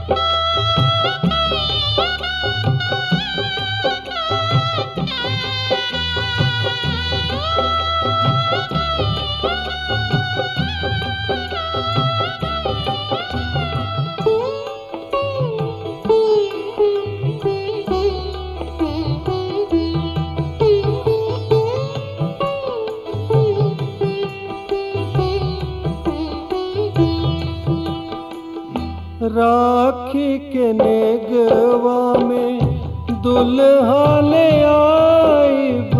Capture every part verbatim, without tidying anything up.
राखी के नेगवा में दुल्हा ले आइब,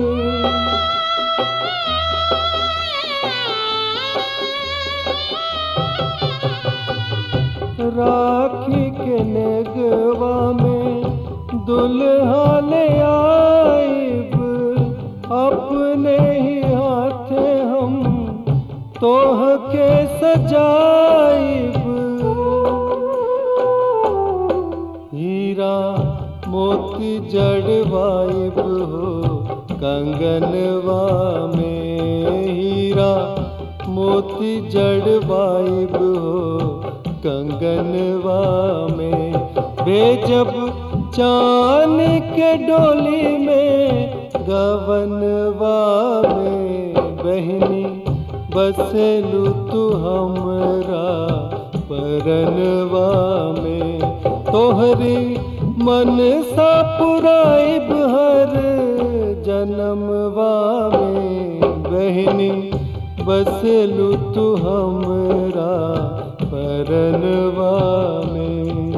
राखी के नेगवा में दुल्हा ले आइब, अपने ही हाथे हम तोह के सजाइब। हीरा मोती जड़वाइब हो कंगनवा में, हीरा मोती जड़वाइब हो कंगनवा में। भेजब चांद के डोली में गवनवा में, बहनी बसेलू तू हमरा परनवा में। तोहरी मन सा पुराइब हर जन्मवा में, बहनी बसेलू तू हमरा परनवा में।